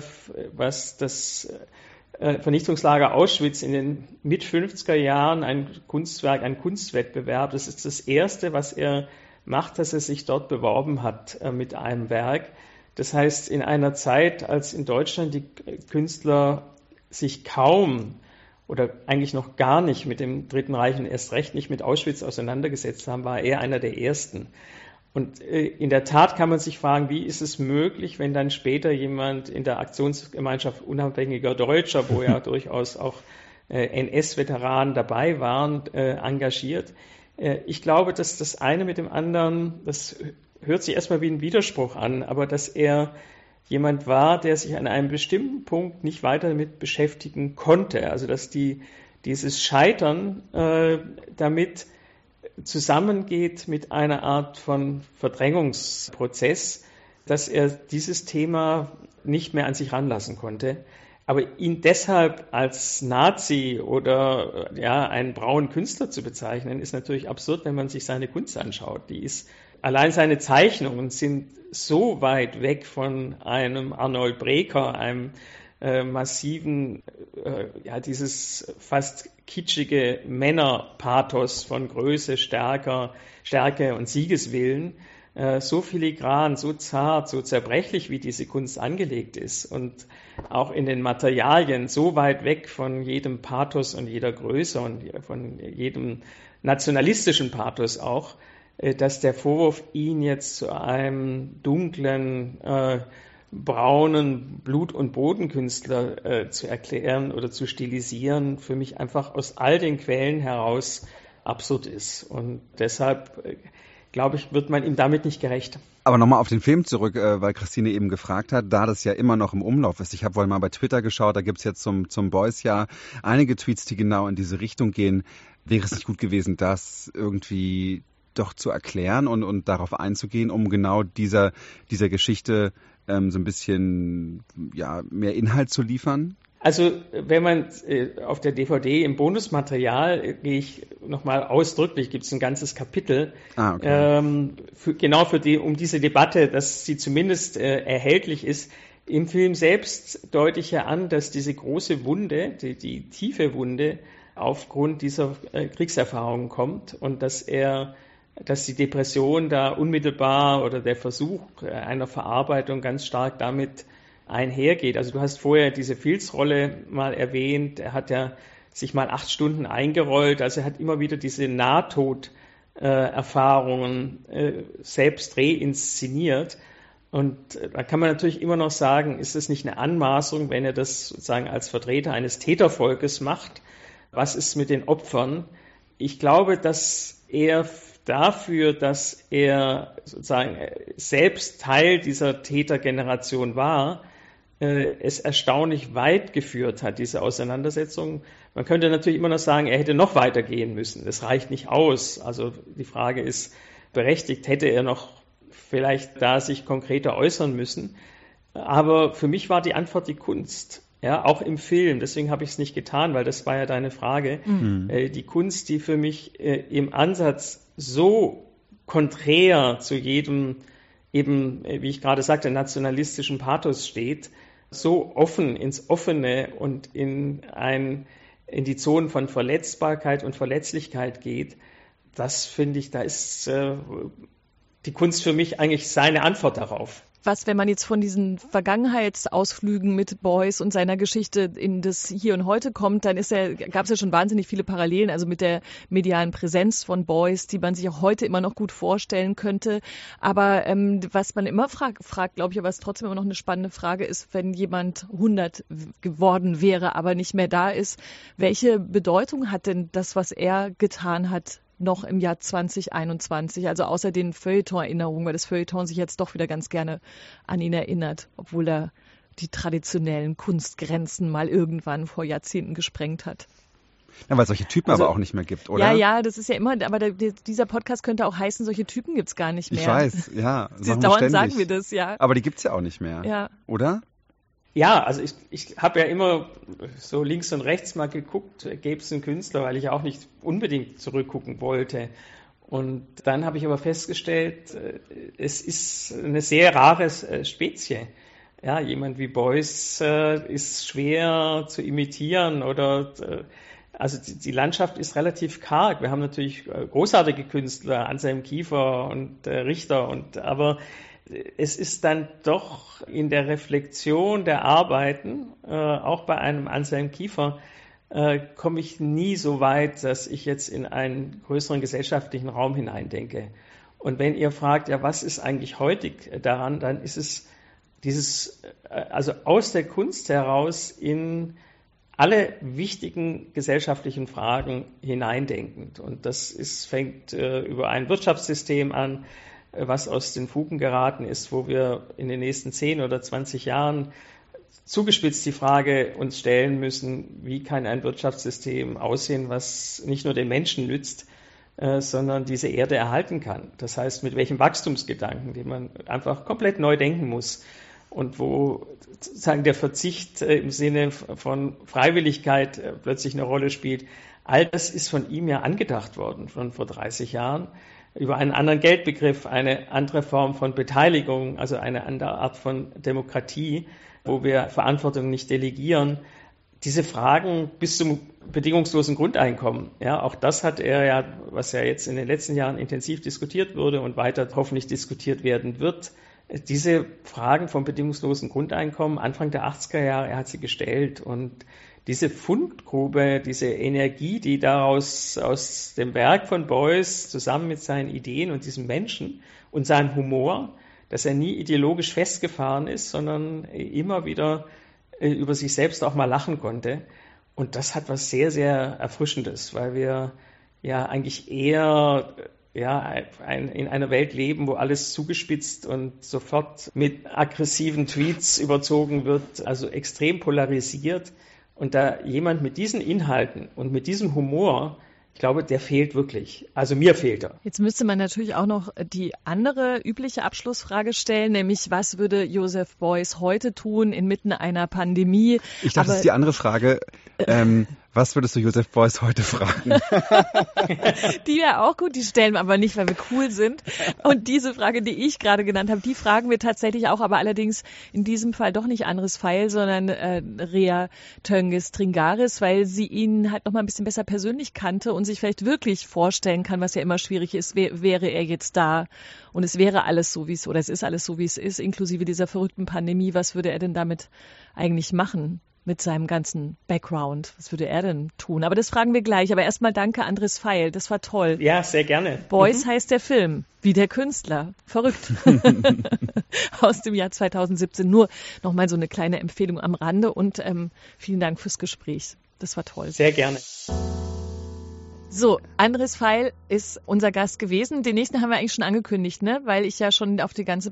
was das Vernichtungslager Auschwitz in den Mit-50er Jahren, ein Kunstwerk, ein Kunstwettbewerb, das ist das Erste, was er macht, dass er sich dort beworben hat mit einem Werk. Das heißt, in einer Zeit, als in Deutschland die Künstler sich kaum oder eigentlich noch gar nicht mit dem Dritten Reich und erst recht nicht mit Auschwitz auseinandergesetzt haben, war er einer der Ersten. Und in der Tat kann man sich fragen, wie ist es möglich, wenn dann später jemand in der Aktionsgemeinschaft unabhängiger Deutscher, wo ja durchaus auch NS-Veteranen dabei waren, engagiert. Ich glaube, dass das eine mit dem anderen, das hört sich erstmal wie ein Widerspruch an, aber dass er jemand war, der sich an einem bestimmten Punkt nicht weiter damit beschäftigen konnte. Also dass dieses Scheitern damit zusammengeht mit einer Art von Verdrängungsprozess, dass er dieses Thema nicht mehr an sich ranlassen konnte. Aber ihn deshalb als Nazi oder einen braunen Künstler zu bezeichnen, ist natürlich absurd, wenn man sich seine Kunst anschaut. Allein seine Zeichnungen sind so weit weg von einem Arnold Breker, einem massiven, dieses fast kitschige Männerpathos von Größe, Stärke und Siegeswillen, so filigran, so zart, so zerbrechlich, wie diese Kunst angelegt ist und auch in den Materialien so weit weg von jedem Pathos und jeder Größe und von jedem nationalistischen Pathos auch, dass der Vorwurf, ihn jetzt zu einem dunklen, braunen Blut- und Bodenkünstler zu erklären oder zu stilisieren, für mich einfach aus all den Quellen heraus absurd ist. Und deshalb, glaube ich, wird man ihm damit nicht gerecht. Aber nochmal auf den Film zurück, weil Christine eben gefragt hat, da das ja immer noch im Umlauf ist. Ich habe wohl mal bei Twitter geschaut, da gibt es jetzt zum Beuys-Jahr einige Tweets, die genau in diese Richtung gehen. Wäre es nicht gut gewesen, das irgendwie doch zu erklären und darauf einzugehen, um genau dieser Geschichte so ein bisschen mehr Inhalt zu liefern? Also wenn man auf der DVD im Bonusmaterial gehe ich nochmal ausdrücklich, gibt es ein ganzes Kapitel, um diese Debatte, dass sie zumindest erhältlich ist. Im Film selbst deute ich ja an, dass diese große Wunde, die tiefe Wunde, aufgrund dieser Kriegserfahrungen kommt und dass die Depression da unmittelbar oder der Versuch einer Verarbeitung ganz stark damit einhergeht. Also du hast vorher diese Fields-Rolle mal erwähnt, er hat ja sich mal 8 Stunden eingerollt, also er hat immer wieder diese Nahtoderfahrungen selbst reinszeniert. Und da kann man natürlich immer noch sagen, ist es nicht eine Anmaßung, wenn er das sozusagen als Vertreter eines Tätervolkes macht? Was ist mit den Opfern? Ich glaube, dass er dafür, dass er sozusagen selbst Teil dieser Tätergeneration war, es erstaunlich weit geführt hat, diese Auseinandersetzung. Man könnte natürlich immer noch sagen, er hätte noch weiter gehen müssen. Das reicht nicht aus. Also die Frage ist berechtigt, hätte er noch vielleicht da sich konkreter äußern müssen. Aber für mich war die Antwort die Kunst. Ja, auch im Film. Deswegen habe ich es nicht getan, weil das war ja deine Frage. Die Kunst, die für mich im Ansatz so konträr zu jedem, eben, wie ich gerade sagte, nationalistischen Pathos steht, so offen ins Offene und in die Zonen von Verletzbarkeit und Verletzlichkeit geht, das finde ich, da ist die Kunst für mich eigentlich seine Antwort darauf. Was, wenn man jetzt von diesen Vergangenheitsausflügen mit Beuys und seiner Geschichte in das Hier und Heute kommt, dann gab es ja schon wahnsinnig viele Parallelen, also mit der medialen Präsenz von Beuys, die man sich auch heute immer noch gut vorstellen könnte. Aber was man immer fragt, glaube ich, aber was trotzdem immer noch eine spannende Frage ist, wenn jemand 100 geworden wäre, aber nicht mehr da ist, welche Bedeutung hat denn das, was er getan hat, noch im Jahr 2021, also außer den Feuilleton-Erinnerungen, weil das Feuilleton sich jetzt doch wieder ganz gerne an ihn erinnert, obwohl er die traditionellen Kunstgrenzen mal irgendwann vor Jahrzehnten gesprengt hat. Ja, weil es solche Typen aber auch nicht mehr gibt, oder? Ja, das ist ja immer, aber dieser Podcast könnte auch heißen, solche Typen gibt es gar nicht mehr. Ich weiß, ja. Dauernd sagen wir das, ja. Aber die gibt es ja auch nicht mehr, ja. Oder? Ja, also ich habe ja immer so links und rechts mal geguckt, gäbe es einen Künstler, weil ich ja auch nicht unbedingt zurückgucken wollte. Und dann habe ich aber festgestellt, es ist eine sehr rare Spezie. Ja, jemand wie Beuys ist schwer zu imitieren also die Landschaft ist relativ karg. Wir haben natürlich großartige Künstler, Anselm Kiefer und Richter, aber es ist dann doch in der Reflexion der Arbeiten, auch bei einem Anselm Kiefer, komme ich nie so weit, dass ich jetzt in einen größeren gesellschaftlichen Raum hineindenke. Und wenn ihr fragt, ja, was ist eigentlich heutig daran, dann ist es also aus der Kunst heraus in alle wichtigen gesellschaftlichen Fragen hineindenkend. Und das fängt über ein Wirtschaftssystem an, was aus den Fugen geraten ist, wo wir in den nächsten 10 oder 20 Jahren zugespitzt die Frage uns stellen müssen, wie kann ein Wirtschaftssystem aussehen, was nicht nur den Menschen nützt, sondern diese Erde erhalten kann. Das heißt, mit welchem Wachstumsgedanken, den man einfach komplett neu denken muss und wo sozusagen der Verzicht im Sinne von Freiwilligkeit plötzlich eine Rolle spielt. All das ist von ihm ja angedacht worden, schon vor 30 Jahren. Über einen anderen Geldbegriff, eine andere Form von Beteiligung, also eine andere Art von Demokratie, wo wir Verantwortung nicht delegieren. Diese Fragen bis zum bedingungslosen Grundeinkommen, ja, auch das hat er ja, was ja jetzt in den letzten Jahren intensiv diskutiert wurde und weiter hoffentlich diskutiert werden wird. Diese Fragen vom bedingungslosen Grundeinkommen, Anfang der 80er Jahre, er hat sie gestellt und diese Fundgrube, diese Energie, die daraus aus dem Werk von Beuys zusammen mit seinen Ideen und diesem Menschen und seinem Humor, dass er nie ideologisch festgefahren ist, sondern immer wieder über sich selbst auch mal lachen konnte. Und das hat was sehr, sehr Erfrischendes, weil wir ja eigentlich eher in einer Welt leben, wo alles zugespitzt und sofort mit aggressiven Tweets überzogen wird, also extrem polarisiert. Und da jemand mit diesen Inhalten und mit diesem Humor Ich glaube, der fehlt wirklich. Also mir fehlt er. Jetzt müsste man natürlich auch noch die andere übliche Abschlussfrage stellen, nämlich was würde Joseph Beuys heute tun inmitten einer Pandemie? Ich dachte, das ist die andere Frage. Was würdest du Joseph Beuys heute fragen? Die wäre auch gut, die stellen wir aber nicht, weil wir cool sind. Und diese Frage, die ich gerade genannt habe, die fragen wir tatsächlich auch, aber allerdings in diesem Fall doch nicht Andres Pfeil, sondern Rea Tönges-Tringaris, weil sie ihn halt noch mal ein bisschen besser persönlich kannte und sich vielleicht wirklich vorstellen kann, was ja immer schwierig ist, wäre er jetzt da und es wäre alles so, wie es, oder es ist alles so, wie es ist, inklusive dieser verrückten Pandemie. Was würde er denn damit eigentlich machen? Mit seinem ganzen Background. Was würde er denn tun? Aber das fragen wir gleich. Aber erstmal danke, Andres Pfeil. Das war toll. Ja, sehr gerne. Beuys heißt der Film, wie der Künstler. Verrückt. Aus dem Jahr 2017. Nur nochmal so eine kleine Empfehlung am Rande und vielen Dank fürs Gespräch. Das war toll. Sehr gerne. So, Andres Pfeil ist unser Gast gewesen. Den nächsten haben wir eigentlich schon angekündigt, ne? Weil ich ja schon auf die ganze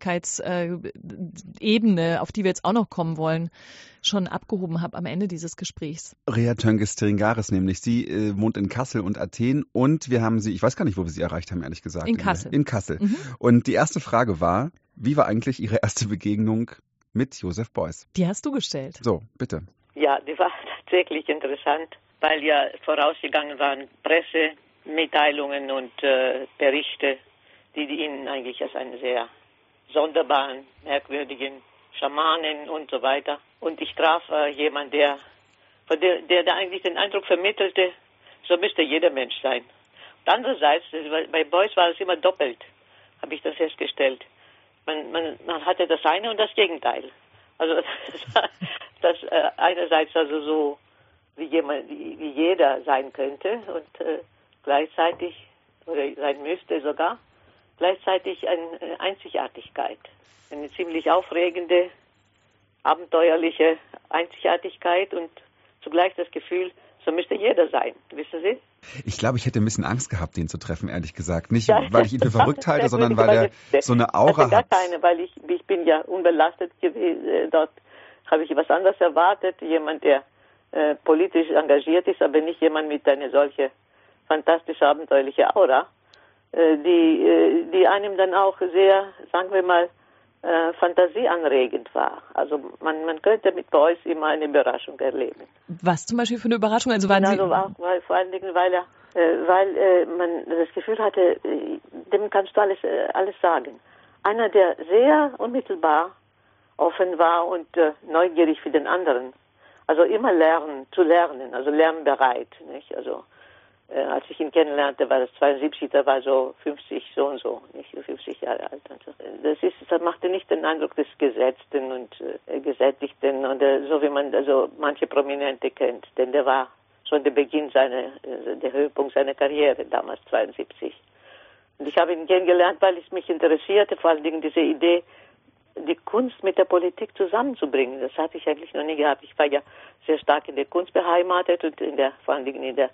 Persönlichkeitsebene, auf die wir jetzt auch noch kommen wollen, schon abgehoben habe am Ende dieses Gesprächs. Rea Tönges-Tringaris nämlich. Sie wohnt in Kassel und Athen und wir haben sie, ich weiß gar nicht, wo wir sie erreicht haben, ehrlich gesagt. In Kassel. In Kassel. Mhm. Und die erste Frage war, wie war eigentlich Ihre erste Begegnung mit Joseph Beuys? Die hast du gestellt. So, bitte. Ja, die war tatsächlich interessant, weil ja vorausgegangen waren Pressemitteilungen und Berichte, die ihn eigentlich als einen sehr sonderbaren, merkwürdigen Schamanen und so weiter. Und ich traf jemanden, der da eigentlich den Eindruck vermittelte, so müsste jeder Mensch sein. Und andererseits, bei Beuys war es immer doppelt, habe ich das festgestellt. Man hatte das eine und das Gegenteil. Also das einerseits also so wie jeder sein könnte und gleichzeitig, oder sein müsste sogar, gleichzeitig eine Einzigartigkeit. Eine ziemlich aufregende, abenteuerliche Einzigartigkeit und zugleich das Gefühl, so müsste jeder sein. Wissen Sie? Ich glaube, ich hätte ein bisschen Angst gehabt, den zu treffen, ehrlich gesagt. Nicht, weil ich ihn für verrückt halte, sondern weil er so eine Aura hat. Keine, weil ich bin ja unbelastet gewesen. Dort habe ich was anderes erwartet. Jemand, der politisch engagiert ist, aber nicht jemand mit einer solche fantastische, abenteuerliche Aura, die einem dann auch sehr, sagen wir mal, fantasieanregend war. Also man könnte mit Beuys immer eine Überraschung erleben. Was zum Beispiel für eine Überraschung? Also waren Sie... Vor allen Dingen, weil man das Gefühl hatte, dem kannst du alles sagen. Einer, der sehr unmittelbar offen war und neugierig für den anderen. Also immer zu lernen, also lernbereit, nicht? Also als ich ihn kennenlernte, war das 72, da war so 50 so und so, nicht 50 Jahre alt. Also das machte nicht den Eindruck des Gesetzten und Gesättigten und so wie man also manche Prominente kennt, denn der war schon der Beginn der Höhepunkt seiner Karriere, damals 72. Und ich habe ihn kennengelernt, weil es mich interessierte, vor allen Dingen diese Idee, die Kunst mit der Politik zusammenzubringen. Das hatte ich eigentlich noch nie gehabt. Ich war ja sehr stark in der Kunst beheimatet und vor allen Dingen in der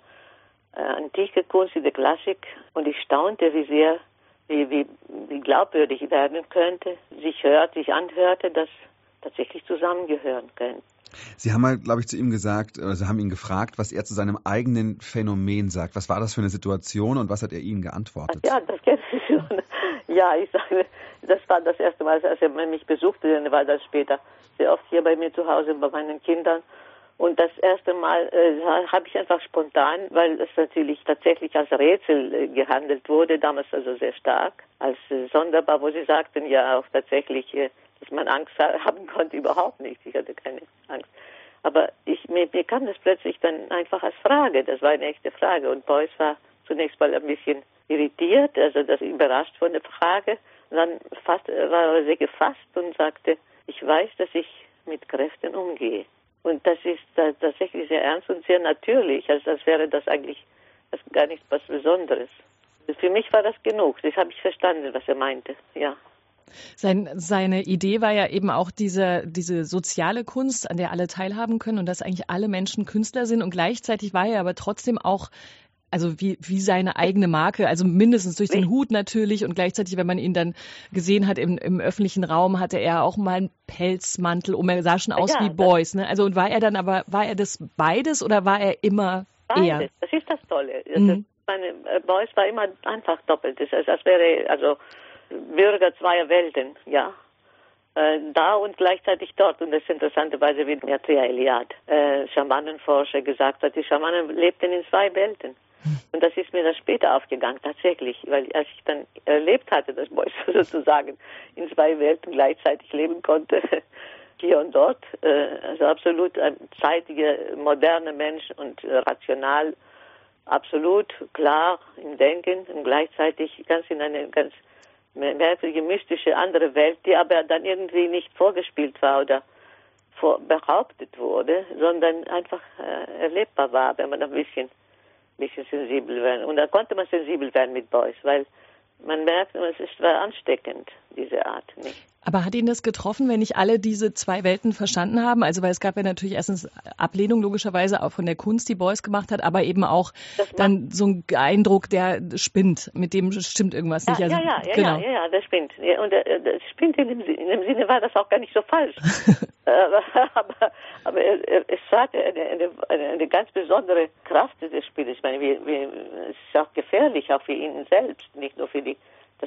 antike Kunst, in der Klassik. Und ich staunte, wie sehr, wie glaubwürdig werden könnte, sich anhörte, dass tatsächlich zusammengehören können. Sie haben mal, glaube ich, zu ihm gesagt, oder Sie haben ihn gefragt, was er zu seinem eigenen Phänomen sagt. Was war das für eine Situation und was hat er Ihnen geantwortet? Ja, das kennen Sie schon. Ja, ich sage, das war das erste Mal, als er mich besuchte, dann war das später sehr oft hier bei mir zu Hause, bei meinen Kindern. Und das erste Mal habe ich einfach spontan, weil es natürlich tatsächlich als Rätsel gehandelt wurde, damals also sehr stark, als sonderbar, wo Sie sagten ja auch tatsächlich, dass man Angst haben konnte, überhaupt nicht. Ich hatte keine Angst. Aber mir kam das plötzlich dann einfach als Frage. Das war eine echte Frage. Und Beuys war zunächst mal ein bisschen irritiert, also das überrascht von der Frage. Und dann war er sehr gefasst und sagte, ich weiß, dass ich mit Kräften umgehe. Und das ist tatsächlich sehr ernst und sehr natürlich, als wäre das eigentlich gar nichts was Besonderes. Für mich war das genug. Das habe ich verstanden, was er meinte. Ja. Seine Idee war ja eben auch diese soziale Kunst, an der alle teilhaben können und dass eigentlich alle Menschen Künstler sind. Und gleichzeitig war er aber trotzdem auch, also wie seine eigene Marke, also mindestens durch den Hut natürlich und gleichzeitig, wenn man ihn dann gesehen hat im öffentlichen Raum, hatte er auch mal einen Pelzmantel er sah schon aus wie Beuys, ne? Also und war er das beides oder war er immer eher. Beides. Das ist das Tolle. Mhm. Meine Beuys war immer einfach doppelt. Das wäre also Bürger zweier Welten, ja. Da und gleichzeitig dort. Und das ist interessanterweise, wie Mircea Eliade, Schamanenforscher, gesagt hat, die Schamanen lebten in zwei Welten. Und das ist mir dann später aufgegangen, tatsächlich, weil als ich dann erlebt hatte, dass Beuys sozusagen in zwei Welten gleichzeitig leben konnte, hier und dort, also absolut ein zeitiger, moderner Mensch und rational, absolut klar im Denken und gleichzeitig ganz in eine ganz merkwürdige, mystische andere Welt, die aber dann irgendwie nicht vorgespielt war oder behauptet wurde, sondern einfach erlebbar war, wenn man ein bisschen sensibel werden. Und da konnte man sensibel werden mit Beuys, weil man merkt, es war ansteckend, diese Art. Nicht? Aber hat ihn das getroffen, wenn nicht alle diese zwei Welten verstanden haben? Also weil es gab ja natürlich erstens Ablehnung logischerweise auch von der Kunst, die Beuys gemacht hat, aber eben auch dann so ein Eindruck, der spinnt, mit dem stimmt irgendwas nicht. Also, Ja, das spinnt. Ja, und das spinnt in dem Sinne war das auch gar nicht so falsch. aber es hat eine ganz besondere Kraft des Spiels. Ich meine, es ist auch gefährlich, auch für ihn selbst, nicht nur für die.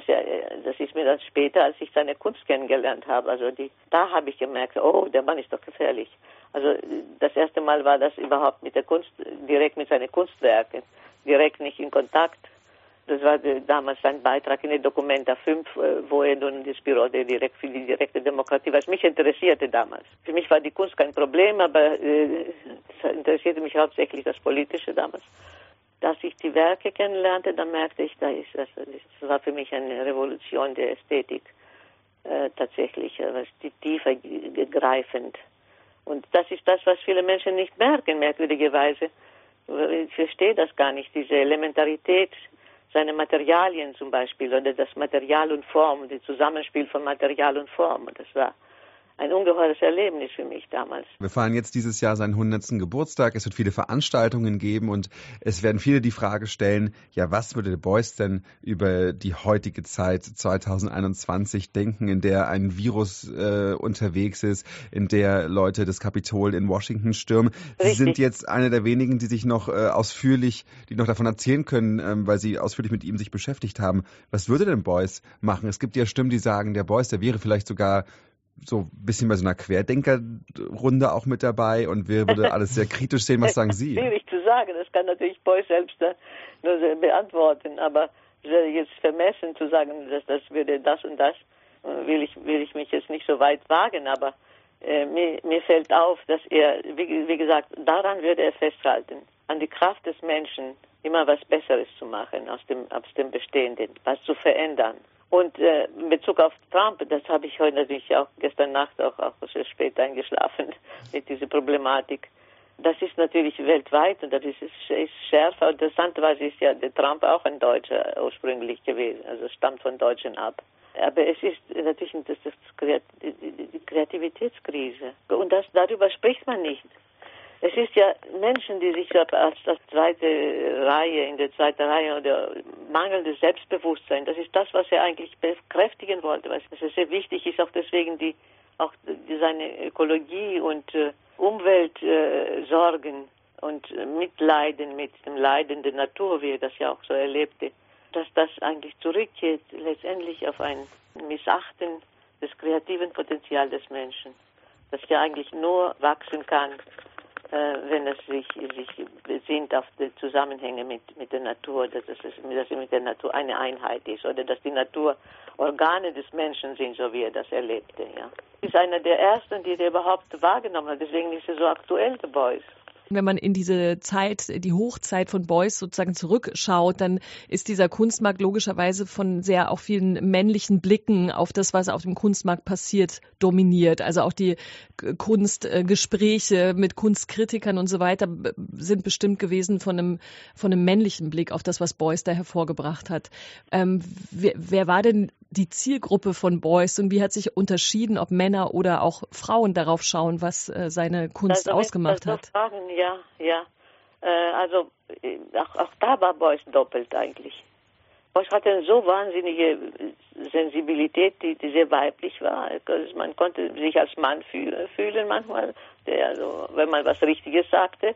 Das ist mir dann später, als ich seine Kunst kennengelernt habe. Also da habe ich gemerkt, oh, der Mann ist doch gefährlich. Also das erste Mal war das überhaupt mit der Kunst, direkt mit seinen Kunstwerken, direkt nicht in Kontakt. Das war damals sein Beitrag in der Documenta 5, wo er nun das Büro für die direkte Demokratie, was mich interessierte damals. Für mich war die Kunst kein Problem, aber es interessierte mich hauptsächlich das Politische damals. Als ich die Werke kennenlernte, dann merkte ich, das war für mich eine Revolution der Ästhetik, tatsächlich, was die tiefer greifend. Und das ist das, was viele Menschen nicht merken, merkwürdigerweise. Ich verstehe das gar nicht, diese Elementarität seiner Materialien zum Beispiel, oder das Material und Form, das Zusammenspiel von Material und Form. Und das war ein ungeheures Erlebnis für mich damals. Wir feiern jetzt dieses Jahr seinen 100. Geburtstag. Es wird viele Veranstaltungen geben und es werden viele die Frage stellen, ja, was würde Beuys denn über die heutige Zeit 2021 denken, in der ein Virus unterwegs ist, in der Leute das Kapitol in Washington stürmen. Sie sind jetzt einer der wenigen, die sich noch die noch davon erzählen können, weil sie ausführlich mit ihm sich beschäftigt haben. Was würde denn Beuys machen? Es gibt ja Stimmen, die sagen, der Beuys, der wäre vielleicht sogar so ein bisschen bei so einer Querdenkerrunde auch mit dabei und wir würde alles sehr kritisch sehen. Was sagen Sie? Schwierig zu sagen, das kann natürlich Beuys selbst nur beantworten, aber jetzt vermessen zu sagen, dass das würde das und das, will ich mich jetzt nicht so weit wagen, aber mir fällt auf, dass er, wie gesagt, daran würde er festhalten, an die Kraft des Menschen, immer was Besseres zu machen aus dem Bestehenden, was zu verändern. Und in Bezug auf Trump, das habe ich heute natürlich auch gestern Nacht auch sehr spät eingeschlafen mit dieser Problematik. Das ist natürlich weltweit und das ist schärfer. Interessanterweise ist ja der Trump auch ein Deutscher ursprünglich gewesen, also stammt von Deutschen ab. Aber es ist natürlich die Kreativitätskrise und darüber spricht man nicht. Es ist ja Menschen, die sich als in der zweiten Reihe oder mangelndes Selbstbewusstsein, das ist das, was er eigentlich bekräftigen wollte, was sehr wichtig ist, auch deswegen seine Ökologie und Umweltsorgen und Mitleiden mit dem Leiden der Natur, wie er das ja auch so erlebte, dass das eigentlich zurückgeht letztendlich auf ein Missachten des kreativen Potenzials des Menschen, das ja eigentlich nur wachsen kann, wenn es sich besinnt auf die Zusammenhänge mit der Natur, dass mit der Natur eine Einheit ist oder dass die Natur Organe des Menschen sind, so wie er das erlebte. Ja. Er ist einer der Ersten, die er überhaupt wahrgenommen hat. Deswegen ist er so aktuell, der Beuys. Wenn man in diese Zeit, die Hochzeit von Beuys sozusagen zurückschaut, dann ist dieser Kunstmarkt logischerweise von sehr auch vielen männlichen Blicken auf das, was auf dem Kunstmarkt passiert, dominiert. Also auch die Kunstgespräche mit Kunstkritikern und so weiter sind bestimmt gewesen von einem männlichen Blick auf das, was Beuys da hervorgebracht hat. Wer war denn die Zielgruppe von Beuys und wie hat sich unterschieden, ob Männer oder auch Frauen darauf schauen, was seine Kunst ausgemacht hat? Ja. Also auch da war Beuys doppelt eigentlich. Beuys hatte eine so wahnsinnige Sensibilität, die sehr weiblich war. Man konnte sich als Mann fühlen manchmal, wenn man was Richtiges sagte.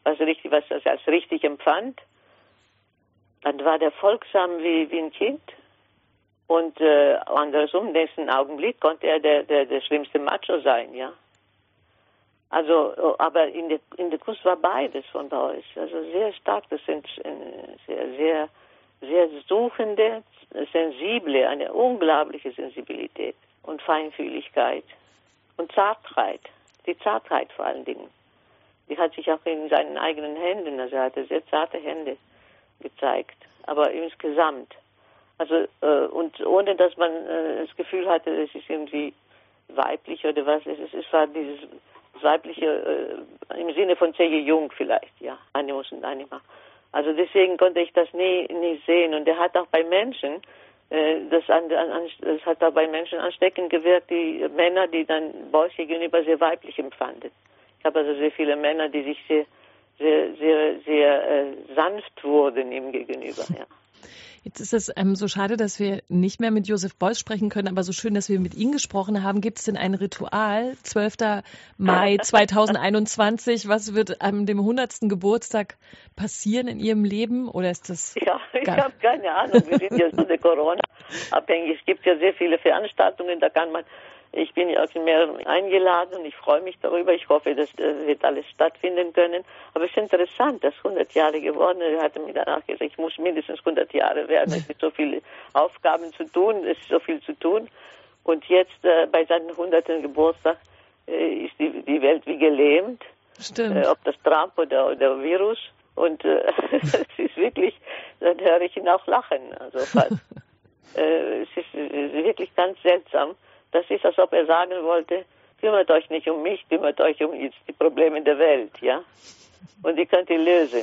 was er als richtig empfand. Dann war der folgsam wie ein Kind. Und andersrum, im nächsten Augenblick konnte er der schlimmste Macho sein, ja. Also, aber in der Kunst war beides von Beuys. Also sehr stark, das sind sehr suchende, sensible, eine unglaubliche Sensibilität und Feinfühligkeit und Zartheit. Die Zartheit vor allen Dingen. Die hat sich auch in seinen eigenen Händen, also er hatte sehr zarte Hände gezeigt. Aber insgesamt. Also, und ohne dass man das Gefühl hatte, es ist irgendwie weiblich oder was, es war dieses weibliche, im Sinne von C.G. Jung vielleicht, ja, Animus und Anima. Also deswegen konnte ich das nie sehen. Und er hat auch bei Menschen, das hat auch bei Menschen ansteckend gewirkt, die Männer, die dann Beuys gegenüber sehr weiblich empfanden. Ich habe also sehr viele Männer, die sich sehr sanft wurden ihm gegenüber, ja. Jetzt ist es so schade, dass wir nicht mehr mit Joseph Beuys sprechen können, aber so schön, dass wir mit Ihnen gesprochen haben. Gibt es denn ein Ritual, 12. Mai 2021, was wird an dem 100. Geburtstag passieren in Ihrem Leben? Oder ist das... Ja, ich habe keine Ahnung, wir sind ja so Corona abhängig. Es gibt ja sehr viele Veranstaltungen, da kann man... Ich bin ja auch in mehreren eingeladen und ich freue mich darüber. Ich hoffe, das wird alles stattfinden können. Aber es ist interessant, dass 100 Jahre geworden ist. Er hatte mir danach gesagt, ich muss mindestens 100 Jahre werden. Es gibt so viele Aufgaben zu tun, es ist so viel zu tun. Und jetzt bei seinem 100. Geburtstag ist die Welt wie gelähmt. Stimmt. Ob das Trump oder Virus. Und es ist wirklich, dann höre ich ihn auch lachen. Also es ist wirklich ganz seltsam. Das ist, als ob er sagen wollte, kümmert euch nicht um mich, kümmert euch um jetzt die Probleme der Welt, ja? Und ihr könnt die lösen.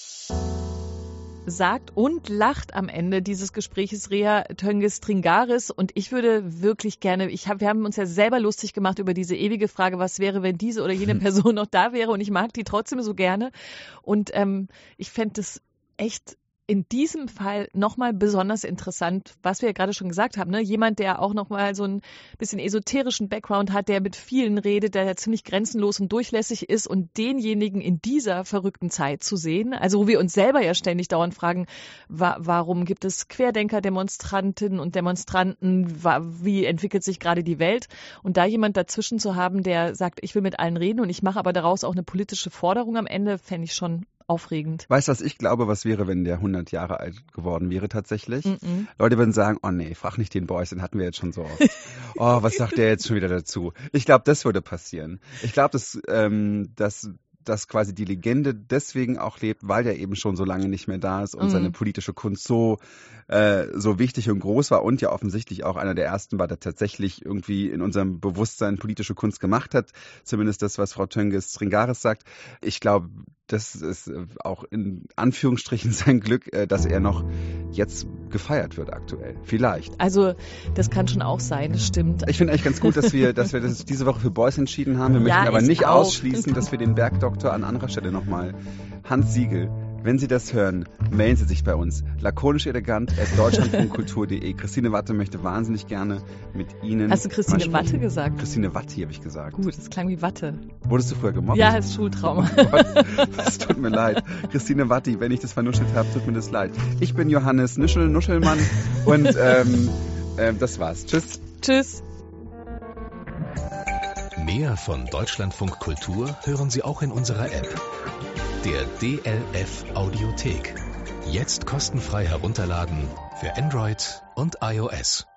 Sagt und lacht am Ende dieses Gespräches Rea Tönges-Tringaris. Und ich würde wirklich gerne, wir haben uns ja selber lustig gemacht über diese ewige Frage, was wäre, wenn diese oder jene Person noch da wäre. Und ich mag die trotzdem so gerne. Und ich fände es echt in diesem Fall nochmal besonders interessant, was wir ja gerade schon gesagt haben, ne? Jemand, der auch nochmal so ein bisschen esoterischen Background hat, der mit vielen redet, der ziemlich grenzenlos und durchlässig ist und denjenigen in dieser verrückten Zeit zu sehen, also wo wir uns selber ja ständig dauernd fragen, warum gibt es Querdenker, Demonstrantinnen und Demonstranten, wie entwickelt sich gerade die Welt, und da jemand dazwischen zu haben, der sagt, ich will mit allen reden und ich mache aber daraus auch eine politische Forderung am Ende, fände ich schon aufregend. Weißt du, was ich glaube, was wäre, wenn der 100 Jahre alt geworden wäre tatsächlich? Leute würden sagen, oh nee, frag nicht den Beuys, den hatten wir jetzt schon so oft. Oh, was sagt der jetzt schon wieder dazu? Ich glaube, das würde passieren. Ich glaube, dass quasi die Legende deswegen auch lebt, weil der eben schon so lange nicht mehr da ist und seine politische Kunst so wichtig und groß war und ja offensichtlich auch einer der ersten war, der tatsächlich irgendwie in unserem Bewusstsein politische Kunst gemacht hat. Zumindest das, was Frau Tönges-Tringaris sagt. Ich glaube, das ist auch in Anführungsstrichen sein Glück, dass er noch jetzt gefeiert wird aktuell. Vielleicht. Also das kann schon auch sein, das stimmt. Ich finde eigentlich ganz gut, dass wir das diese Woche für Beuys entschieden haben. Wir möchten aber nicht ausschließen, dass wir den Bergdoktor an anderer Stelle nochmal, Hans Siegel, wenn Sie das hören, melden Sie sich bei uns. lakonisch-elegant@deutschlandfunkkultur.de. Christine Watte möchte wahnsinnig gerne mit Ihnen. Hast du Christine Watte gesagt? Christine Watte habe ich gesagt. Gut, das klang wie Watte. Wurdest du früher gemobbt? Ja, ist Schultrauma. Oh Gott, das tut mir leid. Christine Watte, wenn ich das vernuschelt habe, tut mir das leid. Ich bin Johannes Nuschelmann und das war's. Tschüss. Tschüss. Mehr von Deutschlandfunk Kultur hören Sie auch in unserer App, der DLF Audiothek. Jetzt kostenfrei herunterladen für Android und iOS.